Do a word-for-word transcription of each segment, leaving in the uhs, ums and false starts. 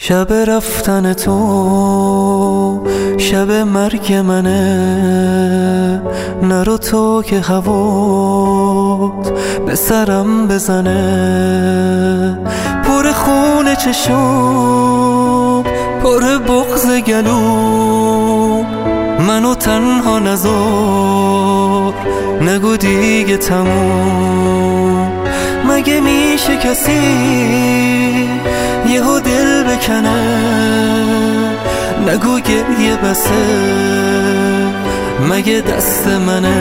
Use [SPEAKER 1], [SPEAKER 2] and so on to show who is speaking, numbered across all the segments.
[SPEAKER 1] شب رفتن تو شب مرگ منه، نرو تو که هوات به سرم بزنه. پر خون چشم پر بغض گلو، منو تنها نذار نگو دیگه تموم. مگه میشه کسی یهو دل بکنه، نگو گریه بسه مگه دست منه.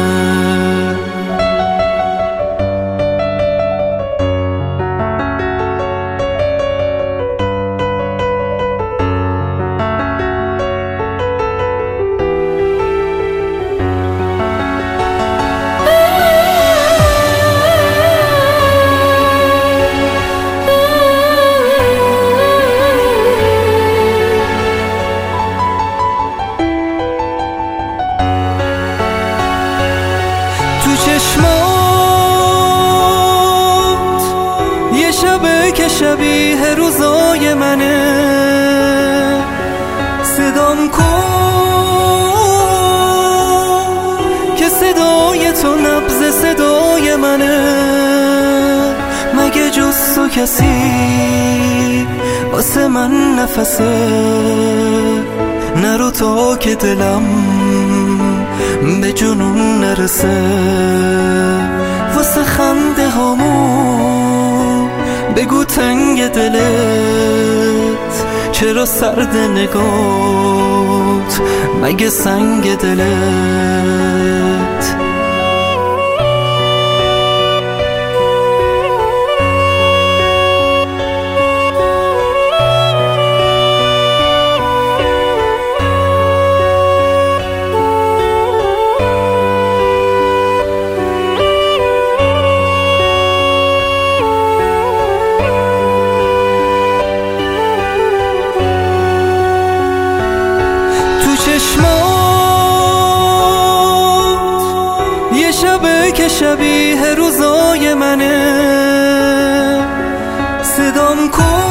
[SPEAKER 1] چشمات یه شبه که شبیه روزای منه، صدام کن که صدای تو نبض صدای منه. مگه جز تو کسی واسه من نفسه، نرو تا که دلم به جنون نرسه. واسه خنده هامو بگو تنگ دلت، چرا سرد نگات مگه سنگ دلت. چشمات یه شبه که شبیه روزای منه، صدام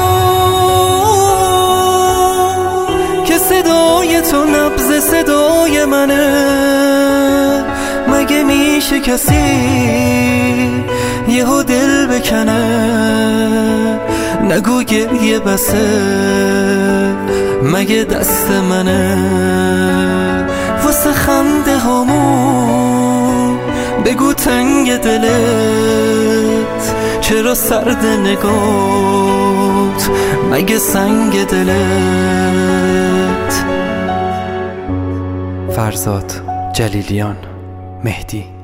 [SPEAKER 1] کن که صدای تو نبض صدای منه. مگه میشه کسی یهو دل بکنه، نگو گریه بسه مگه دست منه. واسه خنده هامو بگو تنگ دلت، چرا سرد نگات مگه سنگ دلت.
[SPEAKER 2] فرزاد جلیلیان، مهدی.